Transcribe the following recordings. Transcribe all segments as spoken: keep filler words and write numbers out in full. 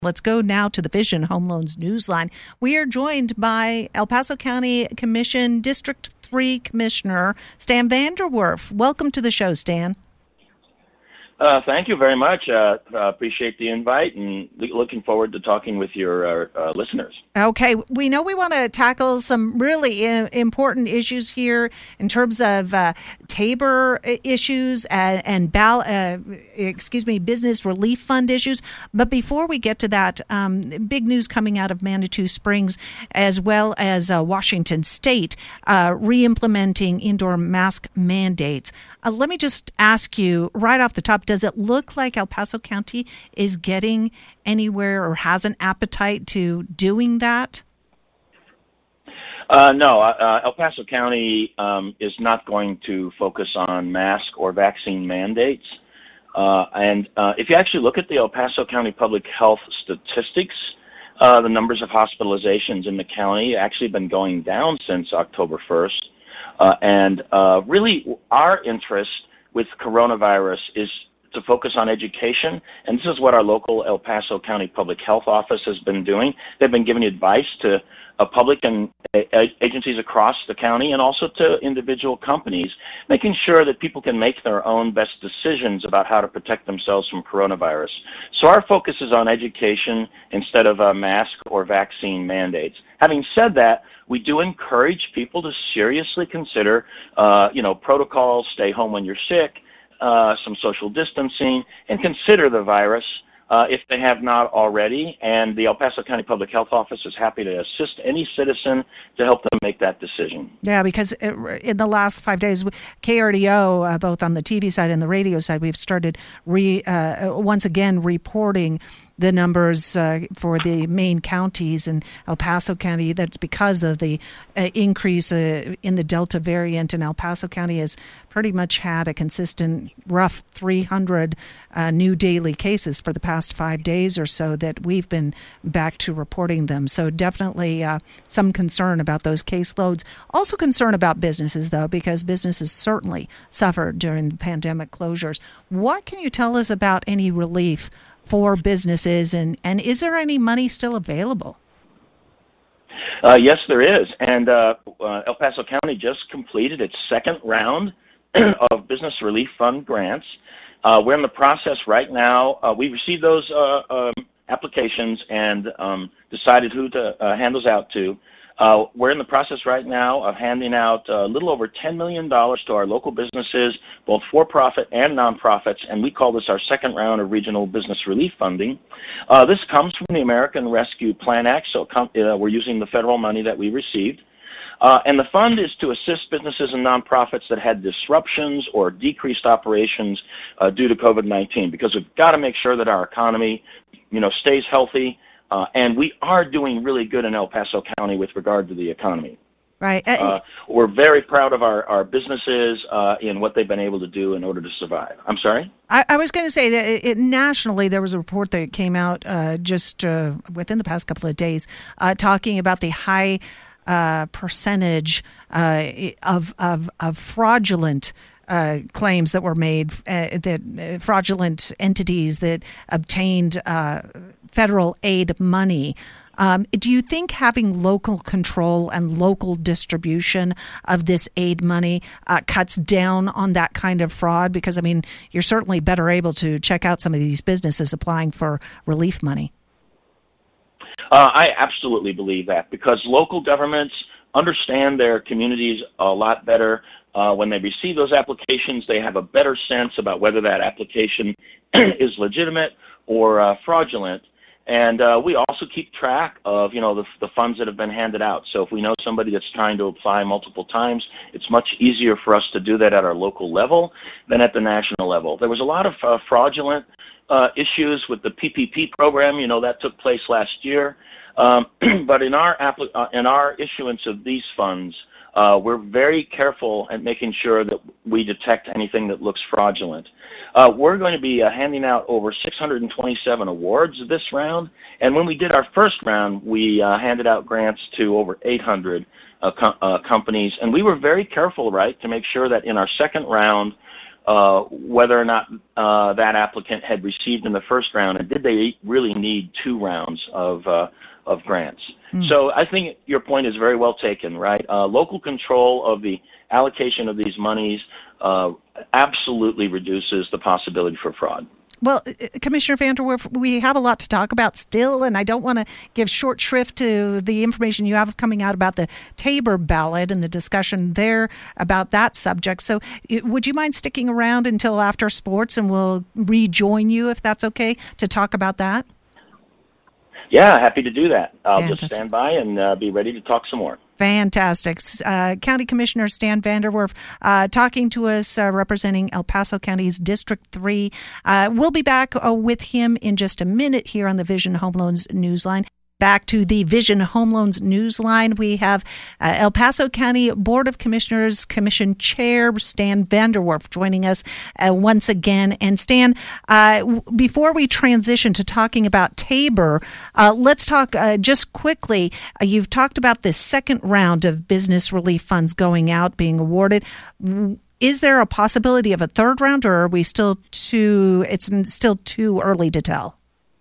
Let's go now to the Vision Home Loans Newsline. We are joined by El Paso County Commission District three Commissioner Stan Vanderwerf. Welcome to the show, Stan. Uh, thank you very much. Uh, uh, appreciate the invite and looking forward to talking with your uh, uh, listeners. Okay. We know we want to tackle some really I- important issues here in terms of uh, Tabor issues and, and bal- uh, excuse me, business relief fund issues. But before we get to that, um, big news coming out of Manitou Springs as well as uh, Washington State uh, re-implementing indoor mask mandates. Uh, let me just ask you right off the top, does it look like El Paso County is getting anywhere or has an appetite to doing that? Uh, no, uh, El Paso County um, is not going to focus on mask or vaccine mandates. Uh, and uh, if you actually look at the El Paso County public health statistics, uh, the numbers of hospitalizations in the county actually been going down since October first. Uh, and uh, really our interest with coronavirus is to focus on education, and this is what our local El Paso County Public Health Office has been doing. They've been giving advice to uh, public and uh, agencies across the county and also to individual companies, making sure that people can make their own best decisions about how to protect themselves from coronavirus. So our focus is on education instead of uh, mask or vaccine mandates. Having said that, we do encourage people to seriously consider, uh, you know, protocols, stay home when you're sick, Uh, some social distancing, and consider the virus uh, if they have not already. And the El Paso County Public Health Office is happy to assist any citizen to help them make that decision. Yeah, because it, in the last five days, K R D O, uh, both on the T V side and the radio side, we've started re, uh, once again reporting the numbers uh, for the main counties in El Paso County. That's because of the uh, increase uh, in the Delta variant, and El Paso County has pretty much had a consistent rough three hundred uh, new daily cases for the past five days or so that we've been back to reporting them. So definitely uh, some concern about those caseloads. Also concern about businesses, though, because businesses certainly suffered during the pandemic closures. What can you tell us about any relief for businesses, and, and is there any money still available? Uh, yes, there is. And uh, uh, El Paso County just completed its second round of Business Relief Fund grants. Uh, we're in the process right now. Uh, we received those uh, um, applications and um, decided who to uh, hand those out to. Uh, we're in the process right now of handing out a little over ten million dollars to our local businesses, both for-profit and nonprofits, and we call this our second round of regional business relief funding. Uh, this comes from the American Rescue Plan Act, so com- uh, we're using the federal money that we received. Uh, and the fund is to assist businesses and nonprofits that had disruptions or decreased operations uh, due to COVID nineteen, because we've got to make sure that our economy, you know, stays healthy. Uh, and we are doing really good in El Paso County with regard to the economy. Right. Uh, uh, we're very proud of our, our businesses uh, in what they've been able to do in order to survive. I'm sorry? I, I was going to say that it, it, nationally there was a report that came out uh, just uh, within the past couple of days uh, talking about the high uh, percentage uh, of, of, of fraudulent Uh, claims that were made, uh, that uh, fraudulent entities that obtained uh, federal aid money. Um, do you think having local control and local distribution of this aid money uh, cuts down on that kind of fraud? Because, I mean, you're certainly better able to check out some of these businesses applying for relief money. Uh, I absolutely believe that, because local governments understand their communities a lot better. Uh, when they receive those applications, they have a better sense about whether that application is legitimate or uh, fraudulent. And uh, we also keep track of, you know, the, the funds that have been handed out. So if we know somebody that's trying to apply multiple times, it's much easier for us to do that at our local level than at the national level. There was a lot of uh, fraudulent uh, issues with the P P P program. You know, that took place last year. Um, but in our appli- uh, in our issuance of these funds, Uh, we're very careful at making sure that we detect anything that looks fraudulent. Uh, we're going to be uh, handing out over six hundred twenty-seven awards this round, and when we did our first round, we uh, handed out grants to over eight hundred uh, com- uh, companies, and we were very careful, right, to make sure that in our second round, uh, whether or not uh, that applicant had received in the first round, and did they really need two rounds of uh, of grants. Mm. So I think your point is very well taken, right? Uh, local control of the allocation of these monies uh, absolutely reduces the possibility for fraud. Well, Commissioner Vanderwerf, we have a lot to talk about still, and I don't want to give short shrift to the information you have coming out about the Tabor ballot and the discussion there about that subject. So would you mind sticking around until after sports, and we'll rejoin you, if that's okay, to talk about that? Yeah, happy to do that. I'll Fantastic. just stand by and uh, be ready to talk some more. Fantastic. Uh, County Commissioner Stan Vanderwerf uh, talking to us, uh, representing El Paso County's District three. Uh, we'll be back uh, with him in just a minute here on the Vision Home Loans Newsline. Back to the Vision Home Loans Newsline, we have uh, El Paso County Board of Commissioners Commission Chair Stan Vanderwerf joining us uh, once again. And Stan, uh, w- before we transition to talking about Tabor, uh, let's talk uh, just quickly. Uh, you've talked about the second round of business relief funds going out, being awarded. Is there a possibility of a third round, or are we still too? It's still too early to tell?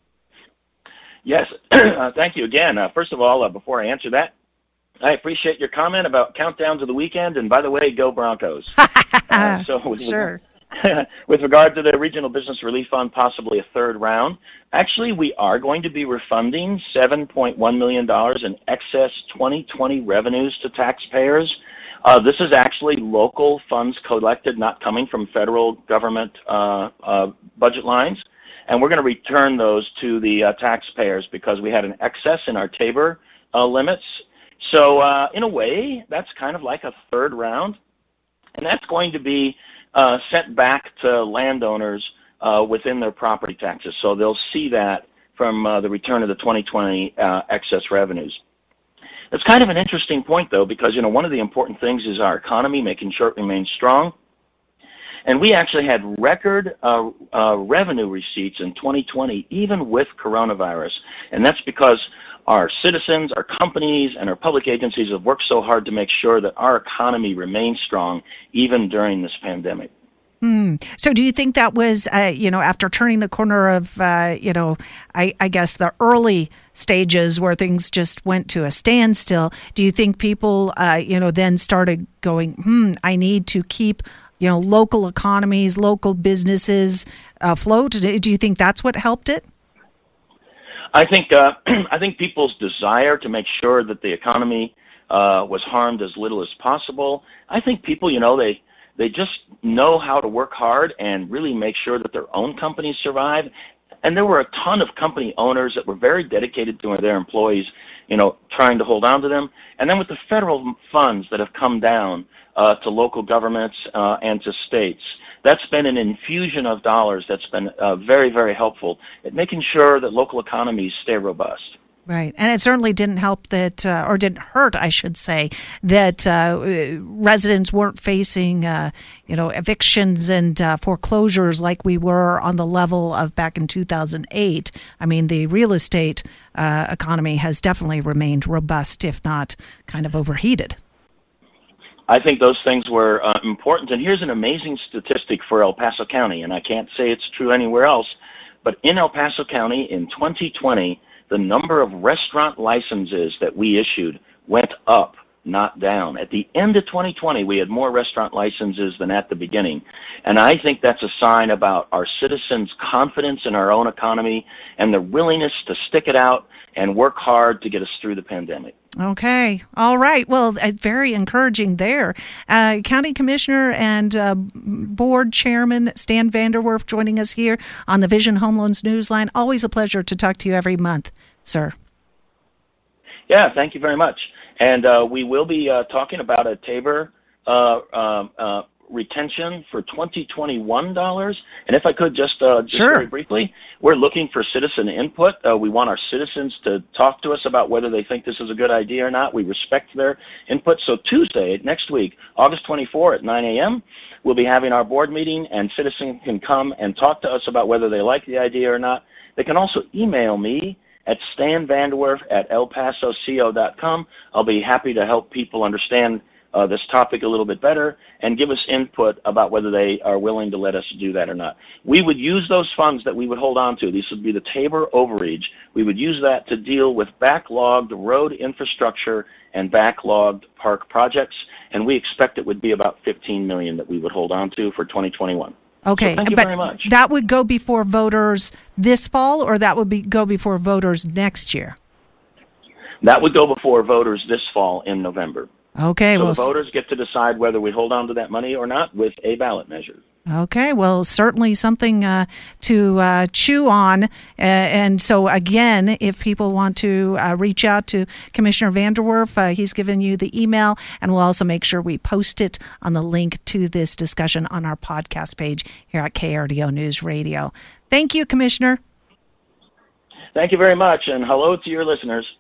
Yes, uh, thank you again. Uh, first of all, uh, before I answer that, I appreciate your comment about countdown to the weekend. And by the way, go Broncos. uh, so with, sure. with regard to the Regional Business Relief Fund, possibly a third round, actually, we are going to be refunding seven point one million dollars in excess twenty twenty revenues to taxpayers. Uh, this is actually local funds collected, not coming from federal government uh, uh, budget lines. And we're going to return those to the uh, taxpayers because we had an excess in our Tabor uh, limits. So uh, in a way, that's kind of like a third round. And that's going to be uh, sent back to landowners uh, within their property taxes. So they'll see that from uh, the return of the twenty twenty uh, excess revenues. It's kind of an interesting point, though, because, you know, one of the important things is our economy, making sure it remains strong. And we actually had record uh, uh, revenue receipts in twenty twenty, even with coronavirus. And that's because our citizens, our companies, and our public agencies have worked so hard to make sure that our economy remains strong, even during this pandemic. Mm. So do you think that was, uh, you know, after turning the corner of, uh, you know, I, I guess the early stages where things just went to a standstill, do you think people, uh, you know, then started going, hmm, I need to keep you know, local economies, local businesses afloat? Do you think that's what helped it? I think uh, I think people's desire to make sure that the economy uh, was harmed as little as possible. I think people, you know, they they just know how to work hard and really make sure that their own companies survive. And there were a ton of company owners that were very dedicated to their employees, you know, trying to hold on to them. And then with the federal funds that have come down uh, to local governments uh, and to states, that's been an infusion of dollars that's been uh, very, very helpful at making sure that local economies stay robust. Right. And it certainly didn't help that, uh, or didn't hurt, I should say, that uh, residents weren't facing, uh, you know, evictions and uh, foreclosures like we were on the level of back in two thousand eight. I mean, the real estate uh, economy has definitely remained robust, if not kind of overheated. I think those things were uh, important. And here's an amazing statistic for El Paso County, and I can't say it's true anywhere else, but in El Paso County in twenty twenty, the number of restaurant licenses that we issued went up, not down. At the end of twenty twenty, we had more restaurant licenses than at the beginning. And I think that's a sign about our citizens' confidence in our own economy and their willingness to stick it out and work hard to get us through the pandemic. Okay. All right. Well, uh, very encouraging there. Uh, County Commissioner and uh, Board Chairman Stan Vanderwerf joining us here on the Vision Home Loans Newsline. Always a pleasure to talk to you every month, sir. Yeah, thank you very much. And uh, we will be uh, talking about a Tabor uh, uh, uh, retention for twenty twenty-one dollars. And if I could just, uh, just sure. very briefly, we're looking for citizen input. Uh, we want our citizens to talk to us about whether they think this is a good idea or not. We respect their input. So Tuesday, next week, August twenty-fourth at nine a.m., we'll be having our board meeting, and citizens can come and talk to us about whether they like the idea or not. They can also email me at stan vanderwerf at el paso co dot com. I'll be happy to help people understand uh, this topic a little bit better and give us input about whether they are willing to let us do that or not. We would use those funds that we would hold on to. These would be the Tabor overage. We would use that to deal with backlogged road infrastructure and backlogged park projects, and we expect it would be about fifteen million dollars that we would hold on to for twenty twenty-one. Okay, so thank you but very much. That would go before voters this fall, or that would be go before voters next year? That would go before voters this fall in November. Okay, so well, the voters get to decide whether we hold on to that money or not with a ballot measure. Okay, well, certainly something uh, to uh, chew on. Uh, and so, again, if people want to uh, reach out to Commissioner Vanderwerf, uh, he's given you the email, and we'll also make sure we post it on the link to this discussion on our podcast page here at K R D O News Radio. Thank you, Commissioner. Thank you very much, and hello to your listeners.